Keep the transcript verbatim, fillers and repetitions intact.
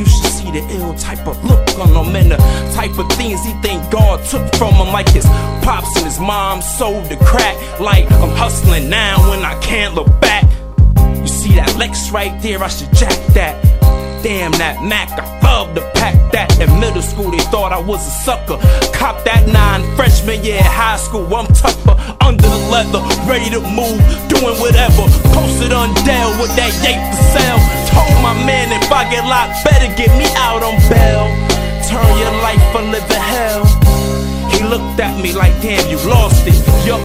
you should see the ill type of look on him and the type of things he think God took from him. Like his pops and his mom sold the crack. Like I'm hustling now when I can't look back. You see that Lex right there, I should jack that. Damn that Mac, I love to pack that. In middle school they thought I was a sucker. Cop that nine, freshman year high school, I'm tougher. Under the leather, ready to move, doing whatever. Posted on Dell with that yape to sell. Told my man if I get locked, better get me out on bail. Turn your life or live in hell. He looked at me like damn, you lost it. Yo